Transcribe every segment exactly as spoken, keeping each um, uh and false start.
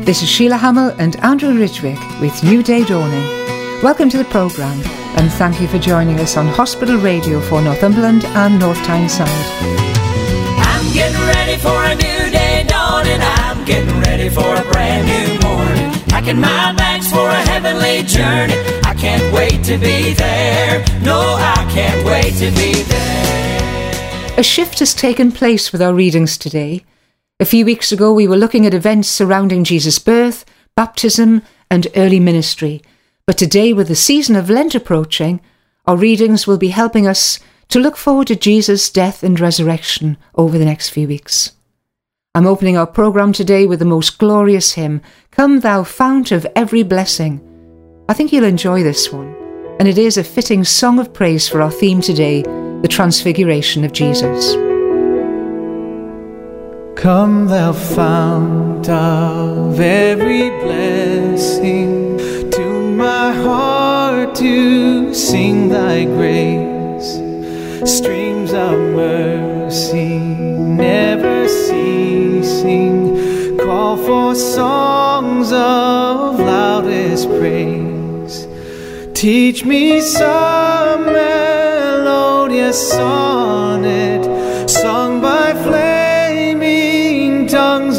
This is Sheila Hamill and Andrew Ridgwick with New Day Dawning. Welcome to the programme and thank you for joining us on Hospital Radio for Northumberland and North Tyneside. I'm getting ready for a new day dawning. I'm getting ready for a brand new morning. Packing my bags for a heavenly journey. I can't wait to be there. No, I can't wait to be there. A shift has taken place with our readings today. A few weeks ago we were looking at events surrounding Jesus' birth, baptism and early ministry. But today, with the season of Lent approaching, our readings will be helping us to look forward to Jesus' death and resurrection over the next few weeks. I'm opening our programme today with the most glorious hymn, Come Thou Fount of Every Blessing. I think you'll enjoy this one, and it is a fitting song of praise for our theme today, the Transfiguration of Jesus. Come thou fount of every blessing, tune my heart to sing thy grace. Streams of mercy never ceasing, call for songs of loudest praise. Teach me some melodious sonnet, sung by flaming tongues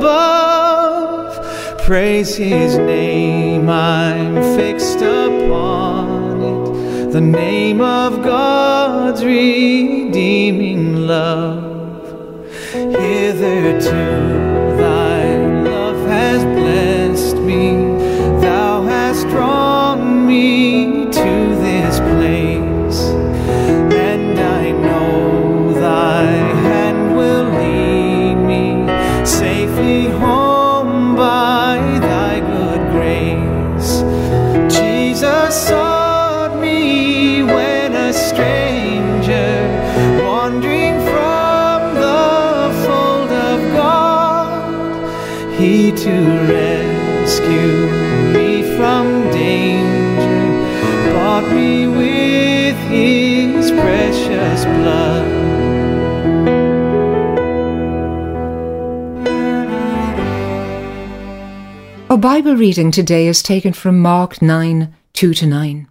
above. Praise his name, I'm fixed upon it, the name of God's redeeming love. Hitherto thy love has blessed me, thou hast drawn me to this place, and I know thy hand will lead me safely home by thy good grace. Jesus sought me when a stranger, wandering from the fold of God, he to rescue me from danger bought me with his precious blood. Our Bible reading today is taken from Mark nine, two to nine.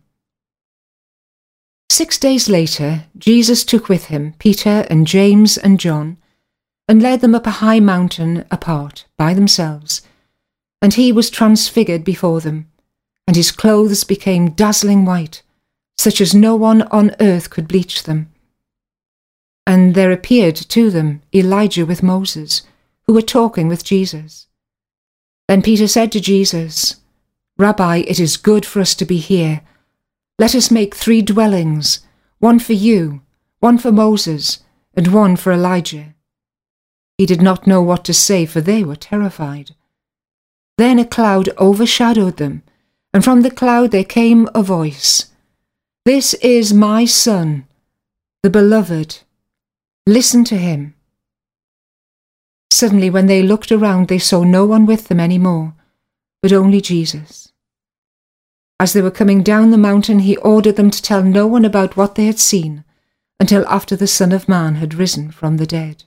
Six days later, Jesus took with him Peter and James and John, and led them up a high mountain apart by themselves, and he was transfigured before them, and his clothes became dazzling white, such as no one on earth could bleach them. And there appeared to them Elijah with Moses, who were talking with Jesus. Then Peter said to Jesus, Rabbi, it is good for us to be here. Let us make three dwellings, one for you, one for Moses, and one for Elijah. He did not know what to say, for they were terrified. Then a cloud overshadowed them, and from the cloud there came a voice, This is my Son, the Beloved. Listen to him. Suddenly, when they looked around, they saw no one with them any more, but only Jesus. As they were coming down the mountain, he ordered them to tell no one about what they had seen until after the Son of Man had risen from the dead.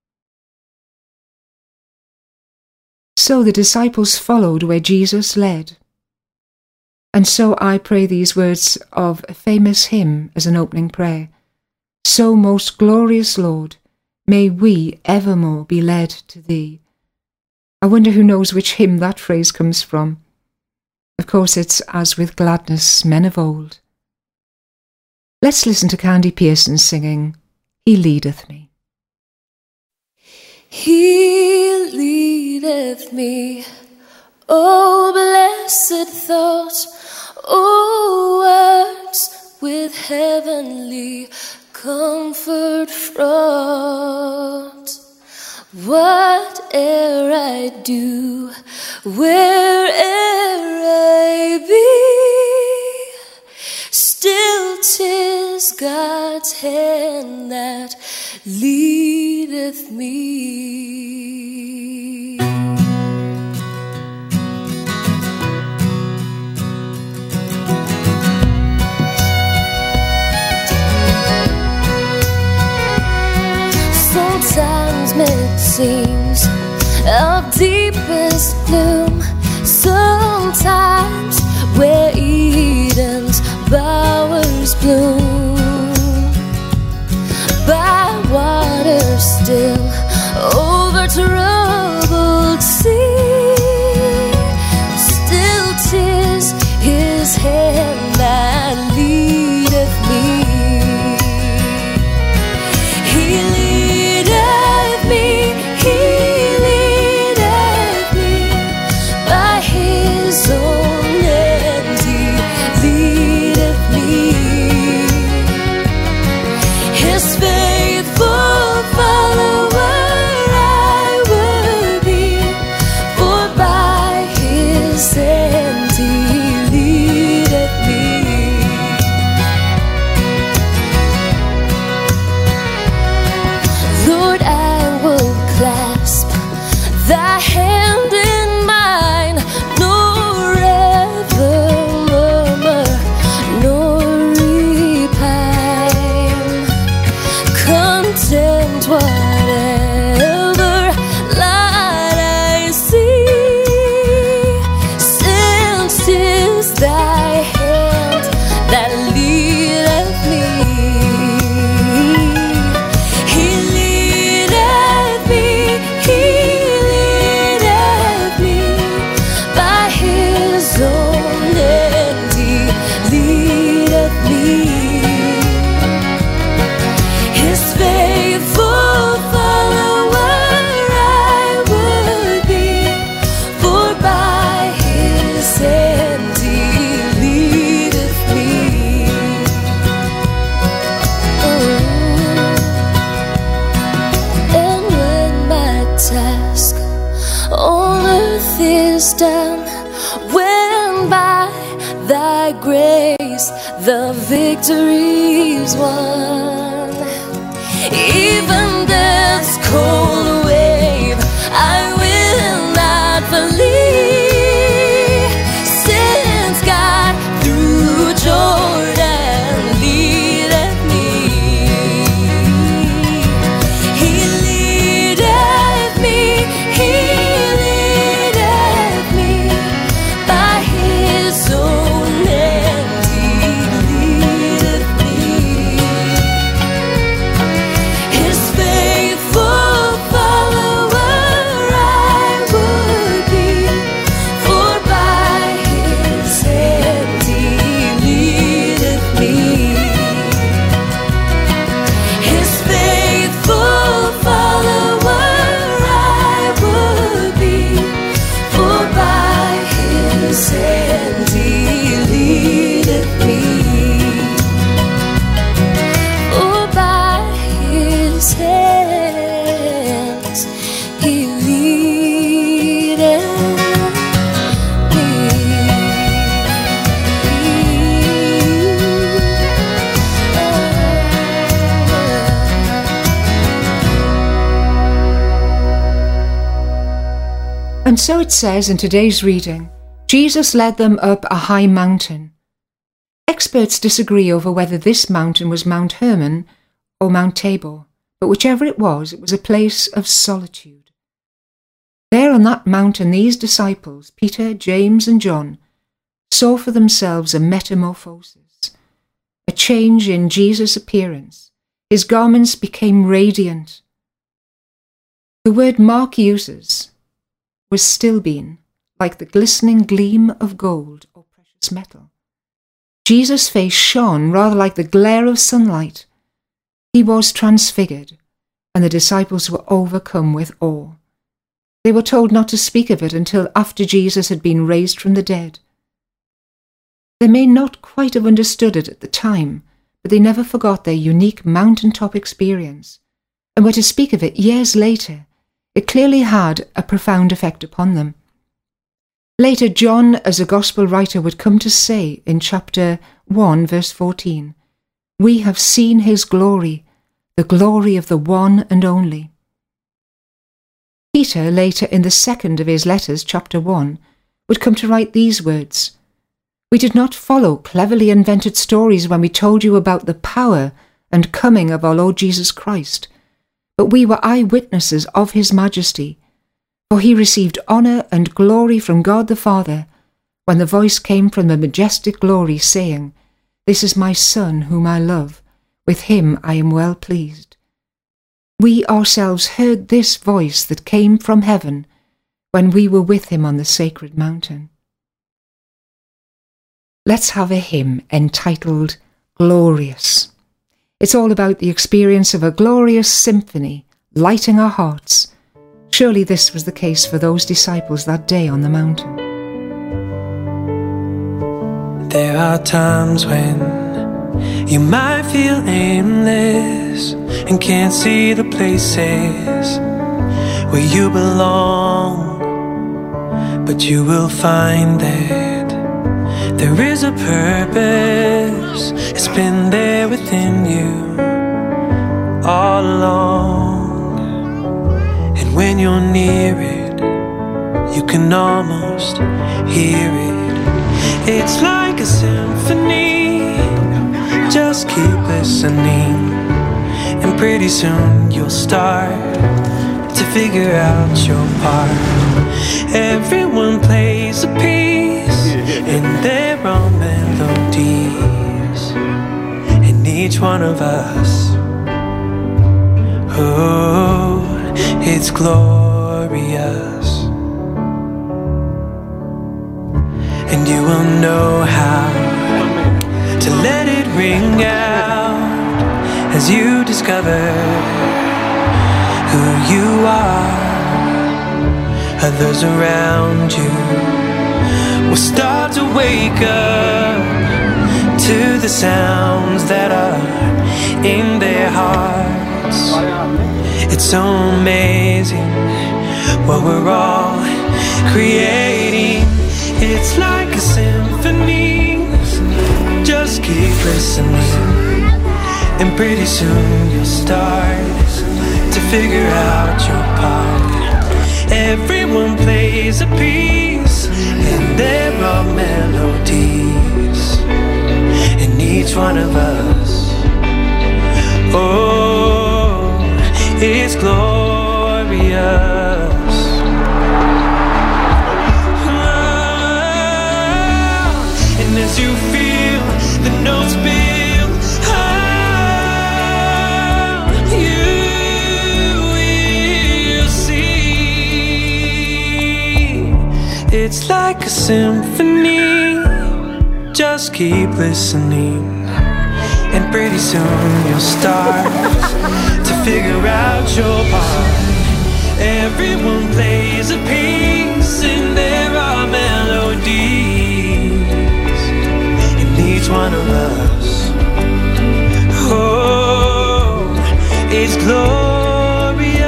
So the disciples followed where Jesus led. And so I pray these words of a famous hymn as an opening prayer. So most glorious Lord, may we evermore be led to thee. I wonder who knows which hymn that phrase comes from. Of course, it's As with Gladness, Men of Old. Let's listen to Candy Pearson singing, He Leadeth Me. He leadeth me, O blessed thought, O words with heavenly comfort fraught. Whate'er I do, where'er I be, still 'tis God's hand that leadeth me. Sometimes it seems our deepest gloom death is done, when by thy grace the victory's won. Even death's cold wave I will not flee, since God through Jordan leadeth me. He leadeth me, He leadeth me by His own hand. He leadeth me. His faithful follower I would be, for by His hand He leadeth me. His faithful follower I would be, for by His hand He leadeth me. For by His hands He leadeth And so it says in today's reading, Jesus led them up a high mountain. Experts disagree over whether this mountain was Mount Hermon or Mount Tabor, but whichever it was, it was a place of solitude. There on that mountain, these disciples, Peter, James and John, saw for themselves a metamorphosis, a change in Jesus' appearance. His garments became radiant. The word Mark uses was still been, like the glistening gleam of gold or precious metal. Jesus' face shone rather like the glare of sunlight. He was transfigured, and the disciples were overcome with awe. They were told not to speak of it until after Jesus had been raised from the dead. They may not quite have understood it at the time, but they never forgot their unique mountaintop experience, and were to speak of it years later. It clearly had a profound effect upon them. Later, John, as a gospel writer, would come to say in chapter one, verse fourteen, "We have seen His glory, the glory of the one and only." Peter, later in the second of his letters, chapter one, would come to write these words, "We did not follow cleverly invented stories when we told you about the power and coming of our Lord Jesus Christ, but we were eyewitnesses of His majesty, for He received honour and glory from God the Father, when the voice came from the majestic glory, saying, 'This is my Son whom I love, with Him I am well pleased.' We ourselves heard this voice that came from heaven when we were with Him on the sacred mountain." Let's have a hymn entitled Glorious. It's all about the experience of a glorious symphony lighting our hearts. Surely this was the case for those disciples that day on the mountain. There are times when you might feel aimless and can't see the places where you belong, but you will find that there is a purpose. It's been there within you all along, and when you're near it, you can almost hear it. It's like a symphony. Just keep listening, and pretty soon you'll start to figure out your part. Everyone plays a piece in their own melodies, and each one of us, oh, it's glorious. And you will know how to let it ring out as you discover who you are. Others around you will start to wake up to the sounds that are in their hearts. It's so amazing what we're all creating. It's like a symphony. Just keep listening, and pretty soon you'll start to figure out your part. Everyone plays a piece, and there are melodies in each one of us. Oh, it's glorious. Oh, and as you feel the notes build, oh, you will see. It's like a symphony. Just keep listening, and pretty soon you'll start to figure out your part. Everyone plays a piece, and there are melodies in each one of us. Oh, it's glorious.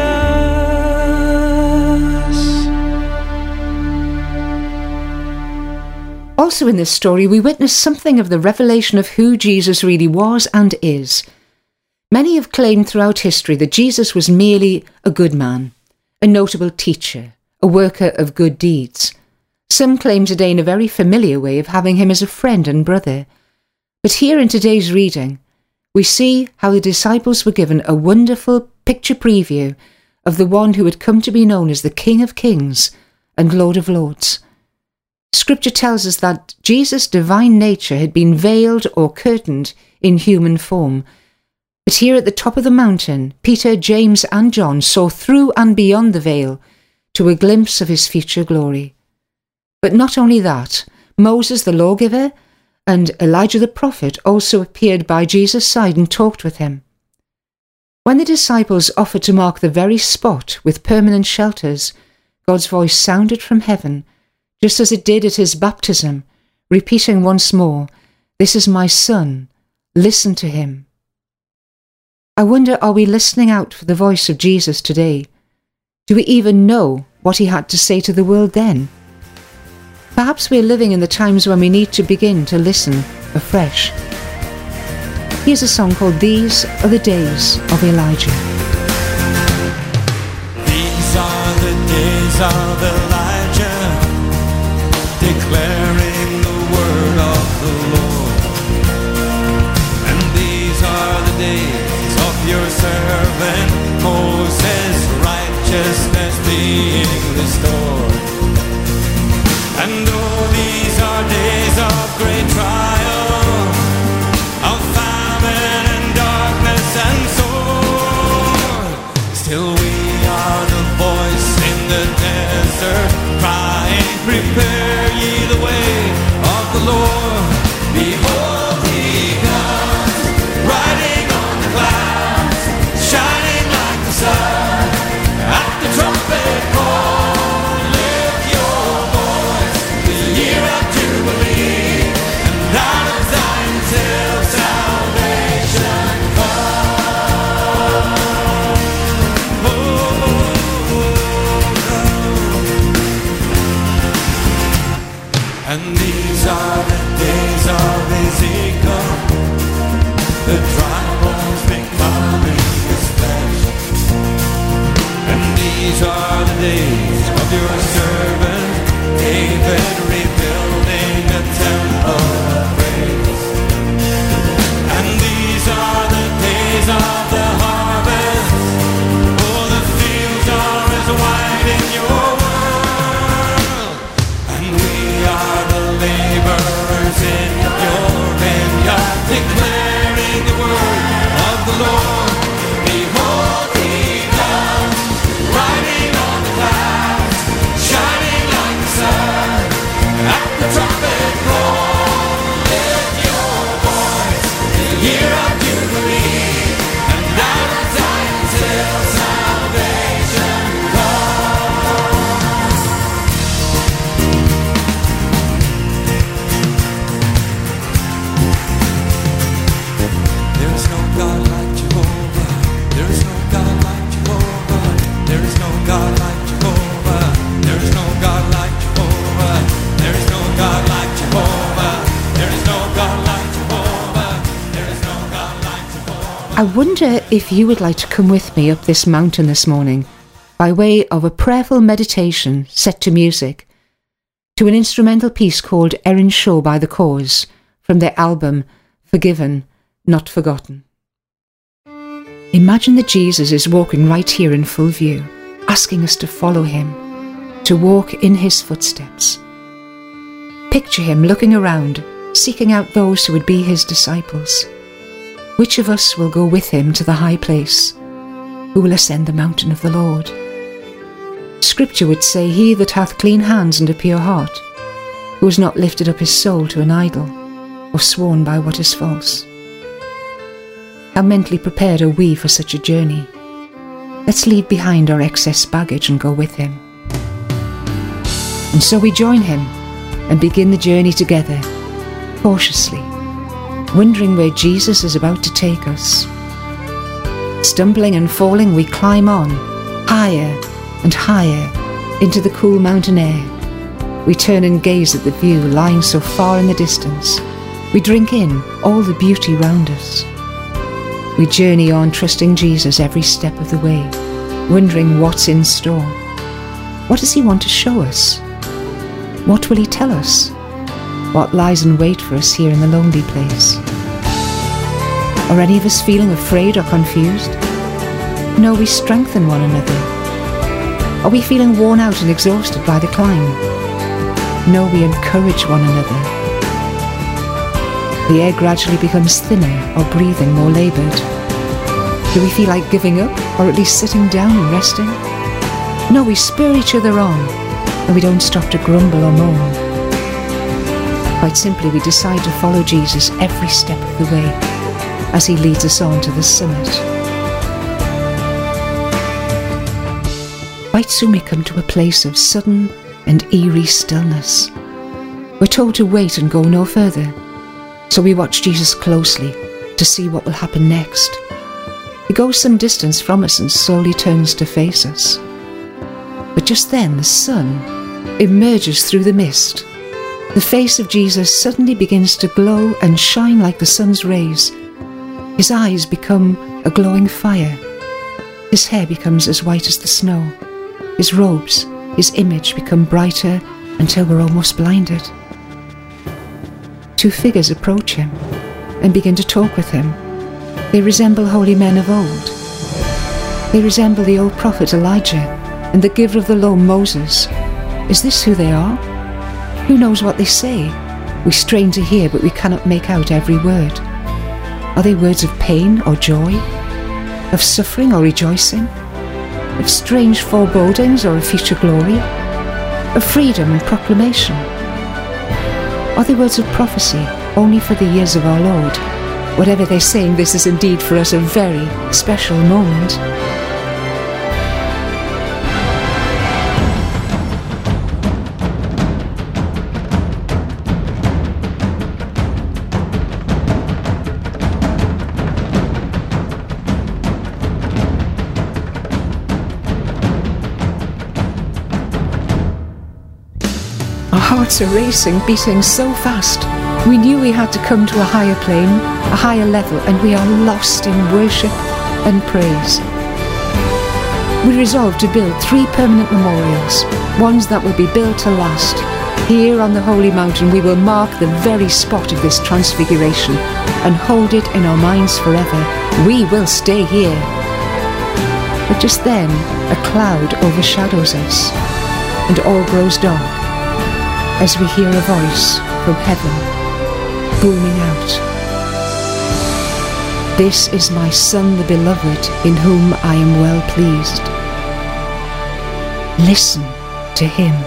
Also in this story, we witness something of the revelation of who Jesus really was and is. Many have claimed throughout history that Jesus was merely a good man, a notable teacher, a worker of good deeds. Some claim today in a very familiar way of having him as a friend and brother. But here in today's reading, we see how the disciples were given a wonderful picture preview of the one who had come to be known as the King of Kings and Lord of Lords. Scripture tells us that Jesus' divine nature had been veiled or curtained in human form. But here at the top of the mountain, Peter, James and John saw through and beyond the veil to a glimpse of his future glory. But not only that, Moses the lawgiver and Elijah the prophet also appeared by Jesus' side and talked with him. When the disciples offered to mark the very spot with permanent shelters, God's voice sounded from heaven, just as it did at his baptism, repeating once more, "This is my Son, listen to him." I wonder, are we listening out for the voice of Jesus today? Do we even know what he had to say to the world then? Perhaps we're living in the times when we need to begin to listen afresh. Here's a song called "These Are the Days of Elijah." These are the days of Elijah, declaring the word of the Lord. And these are the days of your servant Moses, righteousness being restored. And oh, these are days of great trial, of famine and darkness and sword. Still we are the voice in the desert, crying, prepare ye the way of the Lord. Behold, he comes, riding on the clouds, shining like the sun. At the trumpet call, lift your voice, the year of Jubilee, and out of Zion till salvation comes. Oh, oh, oh. And these are the days of Ezekiel, the dry bones becoming his flesh. And these are the days of your servant David, rebuilding a temple of praise. And these are the days of the harvest, oh, the fields are as white in your world. And we are the laborers in your vineyard, declaring the word of the Lord. Behold, he comes, riding on the clouds, shining I wonder if you would like to come with me up this mountain this morning by way of a prayerful meditation set to music, to an instrumental piece called Erin Shaw by The Cause from their album Forgiven, Not Forgotten. Imagine that Jesus is walking right here in full view, asking us to follow him, to walk in his footsteps. Picture him looking around, seeking out those who would be his disciples. Which of us will go with him to the high place? Who will ascend the mountain of the Lord? Scripture would say, he that hath clean hands and a pure heart, who has not lifted up his soul to an idol, or sworn by what is false. How mentally prepared are we for such a journey? Let's leave behind our excess baggage and go with him. And so we join him and begin the journey together, cautiously, wondering where Jesus is about to take us. Stumbling and falling, we climb on, higher and higher, into the cool mountain air. We turn and gaze at the view lying so far in the distance. We drink in all the beauty round us. We journey on, trusting Jesus every step of the way, wondering what's in store. What does he want to show us? What will he tell us? What lies in wait for us here in the lonely place? Are any of us feeling afraid or confused? No, we strengthen one another. Are we feeling worn out and exhausted by the climb? No, we encourage one another. The air gradually becomes thinner, our breathing more laboured. Do we feel like giving up, or at least sitting down and resting? No, we spur each other on, and we don't stop to grumble or moan. Quite simply, we decide to follow Jesus every step of the way as he leads us on to the summit. Quite soon we come to a place of sudden and eerie stillness. We're told to wait and go no further, so we watch Jesus closely to see what will happen next. He goes some distance from us and slowly turns to face us. But just then the sun emerges through the mist. The face of Jesus suddenly begins to glow and shine like the sun's rays. His eyes become a glowing fire. His hair becomes as white as the snow. His robes, his image become brighter until we're almost blinded. Two figures approach him and begin to talk with him. They resemble holy men of old. They resemble the old prophet Elijah and the giver of the law, Moses. Is this who they are? Who knows what they say? We strain to hear, but we cannot make out every word. Are they words of pain or joy? Of suffering or rejoicing? Of strange forebodings or of future glory? Of freedom and proclamation? Are they words of prophecy only for the years of our Lord? Whatever they're saying, this is indeed for us a very special moment. Our hearts are racing, beating so fast. We knew we had to come to a higher plane, a higher level, and we are lost in worship and praise. We resolved to build three permanent memorials, ones that will be built to last. Here on the Holy Mountain we will mark the very spot of this transfiguration and hold it in our minds forever. We will stay here. But just then a cloud overshadows us, and all grows dark as we hear a voice from heaven booming out. This is my Son, the Beloved, in whom I am well pleased. Listen to him.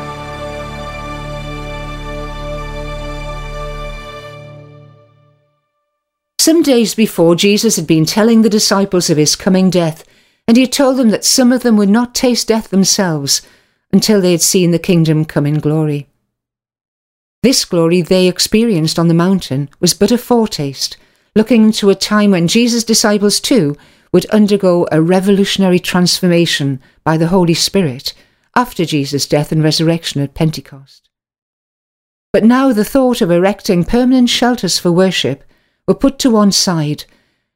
Some days before, Jesus had been telling the disciples of his coming death, and he had told them that some of them would not taste death themselves until they had seen the kingdom come in glory. This glory they experienced on the mountain was but a foretaste, looking to a time when Jesus' disciples too would undergo a revolutionary transformation by the Holy Spirit after Jesus' death and resurrection at Pentecost. But now the thought of erecting permanent shelters for worship were put to one side,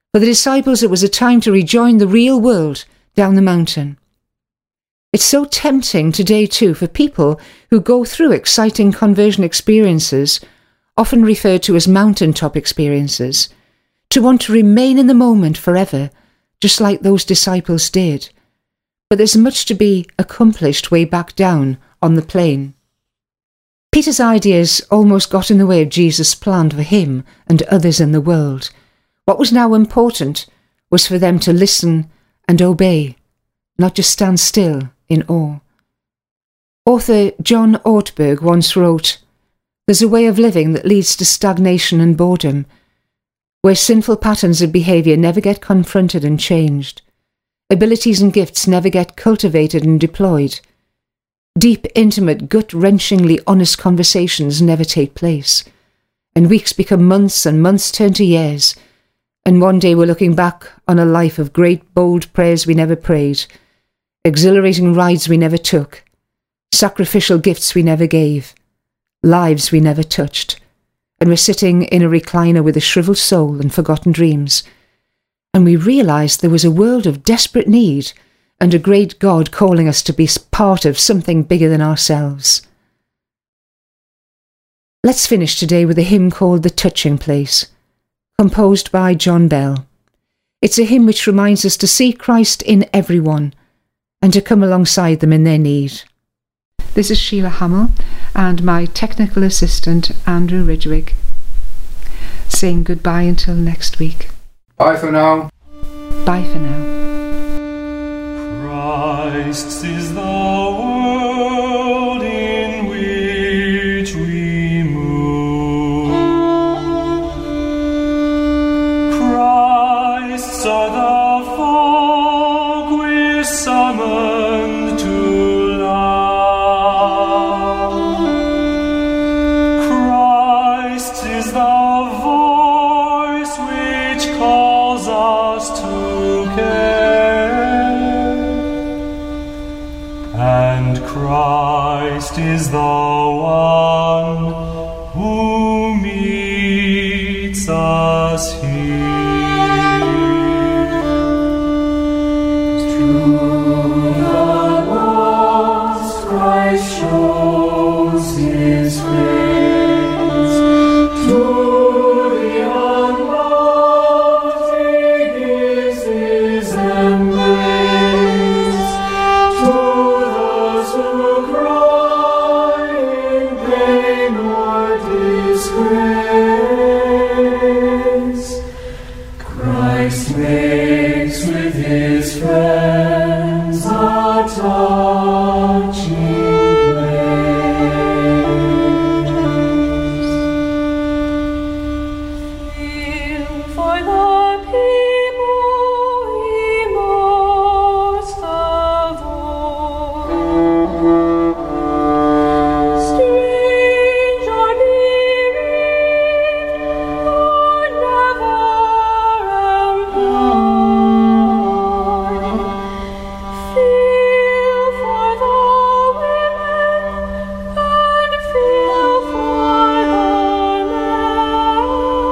For the disciples, it was a time to rejoin the real world down the mountain. It's so tempting today too for people who go through exciting conversion experiences, often referred to as mountaintop experiences, to want to remain in the moment forever, just like those disciples did. But there's much to be accomplished way back down on the plain. Peter's ideas almost got in the way of Jesus' plan for him and others in the world. What was now important was for them to listen and obey, not just stand still in awe. Author John Ortberg once wrote, "There's a way of living that leads to stagnation and boredom, where sinful patterns of behaviour never get confronted and changed. Abilities and gifts never get cultivated and deployed. Deep, intimate, gut-wrenchingly honest conversations never take place. And weeks become months and months turn to years. And one day we're looking back on a life of great, bold prayers we never prayed, exhilarating rides we never took, sacrificial gifts we never gave, lives we never touched. And we're sitting in a recliner with a shriveled soul and forgotten dreams. And we realised there was a world of desperate need and a great God calling us to be part of something bigger than ourselves." Let's finish today with a hymn called The Touching Place, composed by John Bell. It's a hymn which reminds us to see Christ in everyone and to come alongside them in their need. This is Sheila Hamill and my technical assistant Andrew Ridgwick, saying goodbye until next week. Bye for now. Bye for now. Christ is the world in which we move. Christ's are the folk we're summoned to love. Christ is the voice which calls us to care. And Christ is the one who meets us here. Through the walls Christ shows his face. To the unloved he gives his embrace. To those who cry in pain or disgrace, Christ makes with his friends a touching place. Feel for the people he most of all. Strange or bereaved, or never employed. Feel for the women and feel for the men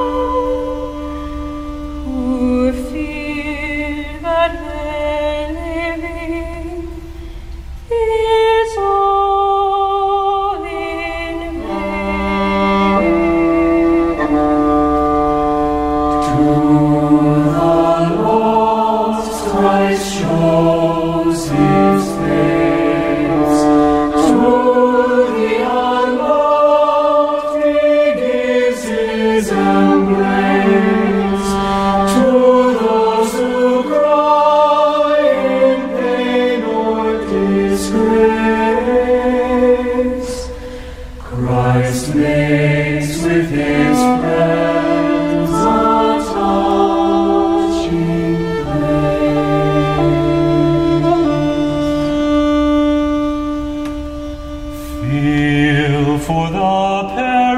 who fear that their living is all in vain. To the lost Christ shows his face. To the unloved he gives his embrace. To those who cry in pain or disgrace, Christ makes with his friends a touching place. Feel for the parents